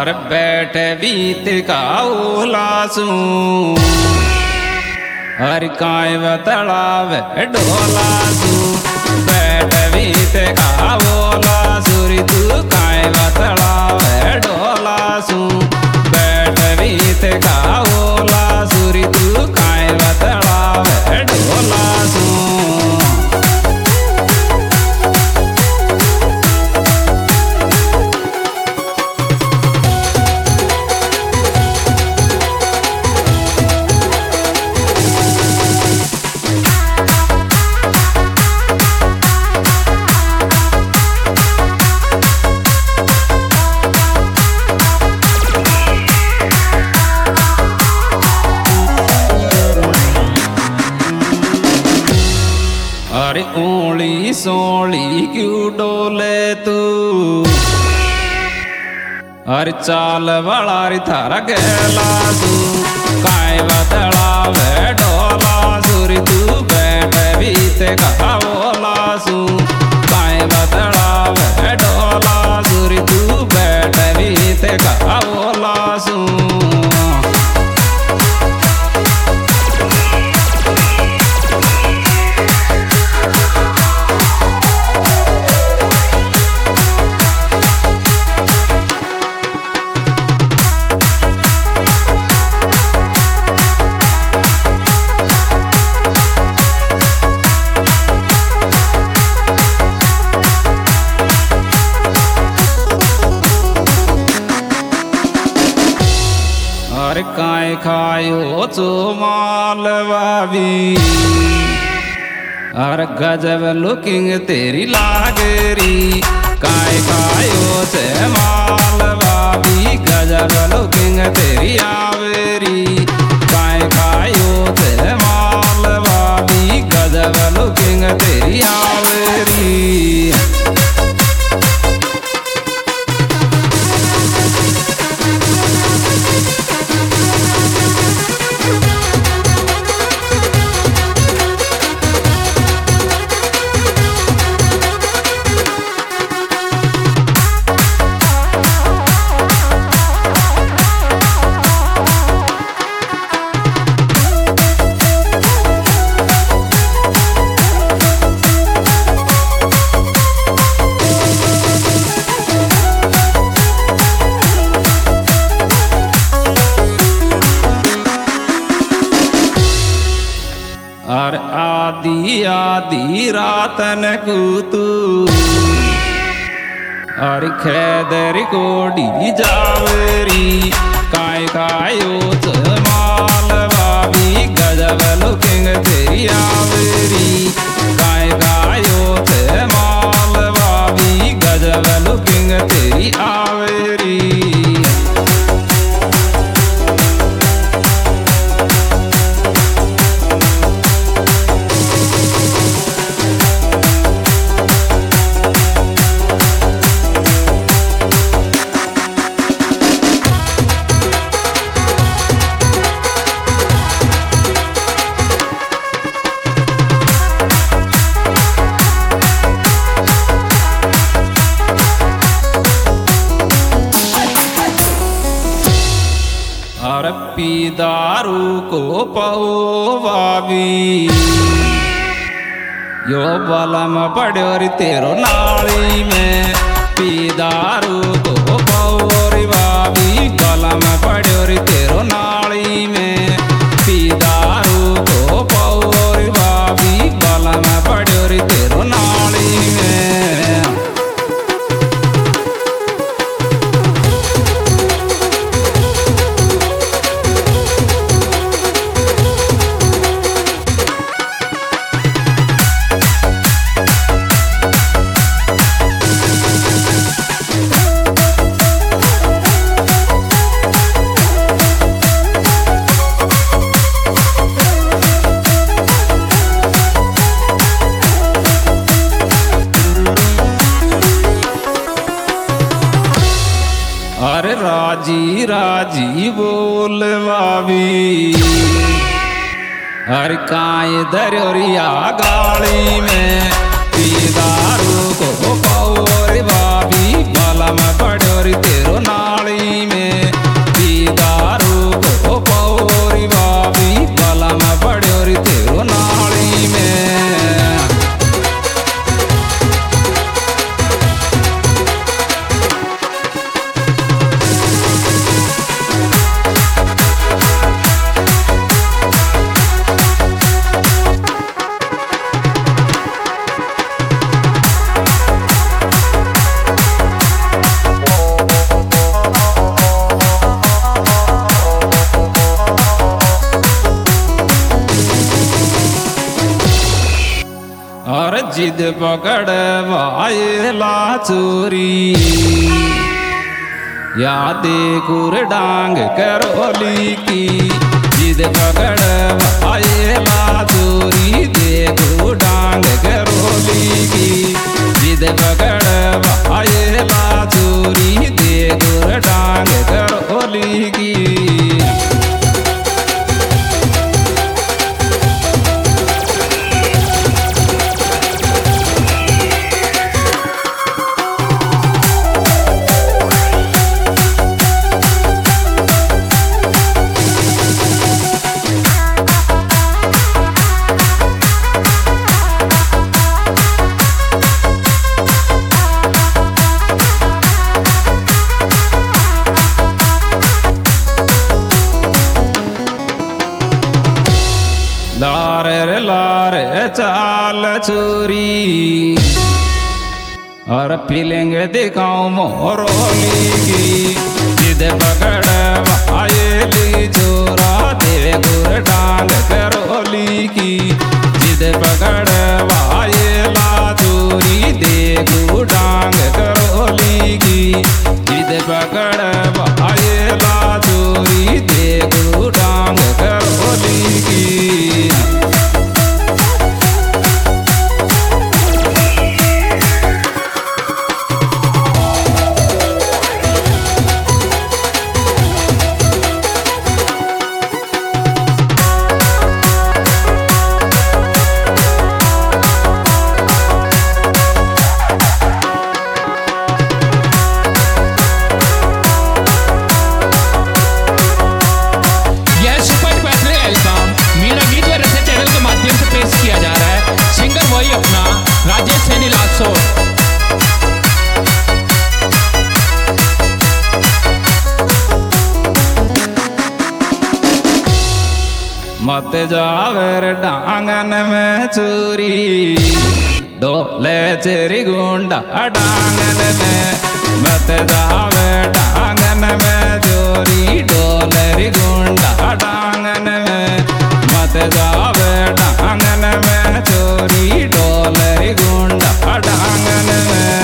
और बैठे बीत का ओलासू हर काय बतलावे ढोलासू बैठ बीत का ओलासू री तू काय बतलावे ढोलासू बैठ बीत का ओलासू री तू काय बतलावे ढोलासू अरे ओली सोली क्यों डोले तू अरे चाल वाला रे थारा गेला तू काय बतलावे ढोलासू रे तू बैठ बीते का ओलासू काय बतलावे ढोलासू रे तू बैठ बीते का ओलासू अरे काय खायो चो मालवावी अरे गजब लुकिंग तेरी लागरी काय खायो से मालवावी गजब लुकिंग तेरी आवेरी काय खायो से मालवावी गजब लुकिंग तेरी आवेरी और आधी आधी रातन को तू और खेदर कोडी जावेरी काय कायो मालवावी गजब लुकिंग तेरी आवेरी काय कायो मालवावी गजब लुकिंग तेरी आवेरी और पी दारू को पवावी यो बलम पड़ो रे तेरो नाली में पी दारू को पवरी वावी बलम पड़ो रे तेरो नाली में पी दारू को पवरी वावी बलम पड़ो रे तेरो नाली में अरे राजी राजी बोलवावी हर काय दरिया गाड़ी में पी दारू को पौरी भाभी बाला में पड़ोरी तेरो नाली में जिद पकड़ वायला चोरी यादे कुर डांग करोली की जिद पकड़ वायला चोरी देखो डांग करोली की जिद पकड़ वायला चोरी देखो डांग करोली की। लारे लारे चाल चोरी और फीलिंग दिखाऊं मोरोली की जिद पकड़ वायली चोरा दे गुर डांग करोली की जिद पकड़ वायला चोरी दे गुर डांग करोली की जिद पकड़ वायला चोरी दे गुर डांग करोली की। मत जावर डांगन में चोरी डोले चेरी गुंडा डांगन में मत जावे डांगन में चोरी डोले गुंडा डांगन में मत जावे डांगन में चोरी डोले गुंडा डांगन में।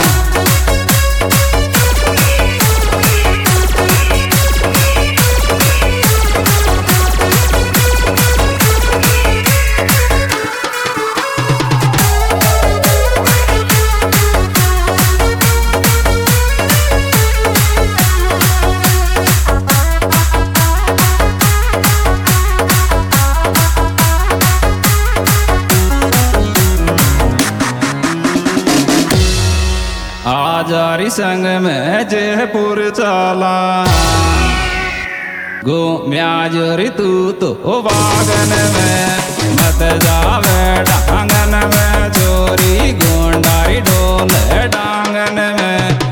आजारी संग में जयपुर चला गो म्याजरी तू तो वागन में मत जावे डांगन में चोरी गुंडारी डोल डांगन में